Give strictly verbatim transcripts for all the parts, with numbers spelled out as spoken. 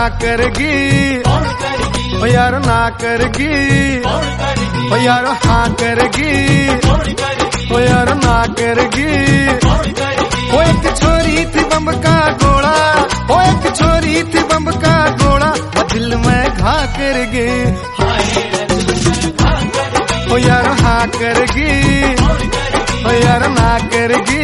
हाँ करगी, ओ यार ना करगी, ओ यार हाँ करगी, ओ यार ना करगी। ओ एक छोरी थी बम का गोला, ओ एक छोरी थी बम का गोला, दिल में घा करगी, ओ यार हाँ करगी, ओ यार ना करगी।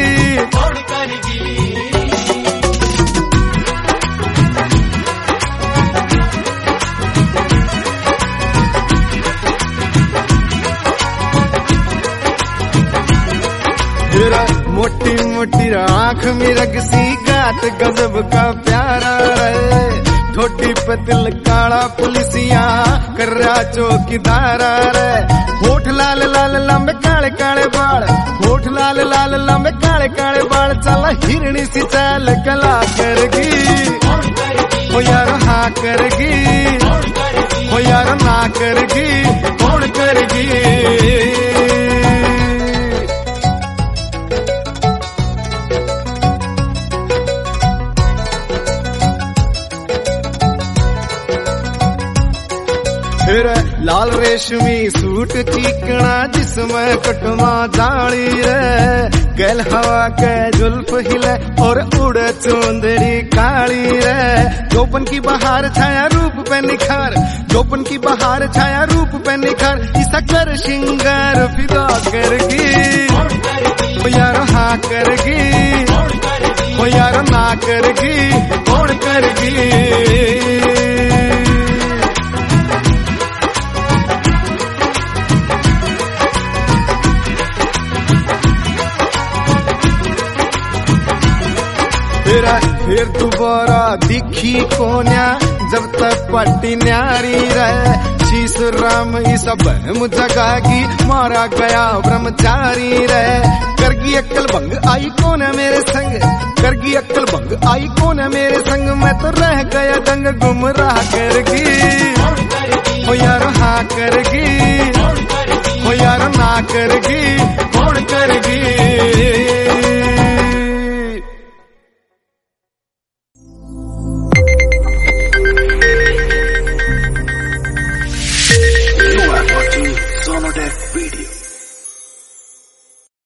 मोटी मोटी आंख में रगसी गात गजब का प्यारा रे, ठोडी पे तिल काला पुलिसिया कर रहा चौकीदारा रे। होठ लाल लाल लंबे काले काले बाल, होठ लाल लाल लंबे काले काले बाल, चला हिरणी सी चाल कला करगी, ओ यार हाँ करगी, ओ यार ना करगी, कौन करगी। फिर लाल रेशमी सूट चिकना जिसमें कटमा जाली रे, गैल हवा के जुल्फ हिले और उड़े चुंदरी काली रे। जोपन की बहार छाया रूप पे निखार, जोपन की बहार छाया रूप पे निखार, इसा कर श्रृंगार फिदा करगी, ओ यार हाँ करगी, ओ यार ना करगी, कौन करगी। फिर दोबारा दिखी कोन्या जब तक पट्टी न्यारी रहे, शीश राम इस बहम जगागी, मारा गया ब्रह्मचारी रहे। करगी अक्ल भंग आई कौन है मेरे संग, करगी अक्ल भंग आई कौन है मेरे संग, मैं तो रह गया दंग गुमराह करगी, ओ यार हाँ करगी, ओ यार ना करगी, कौन करगी।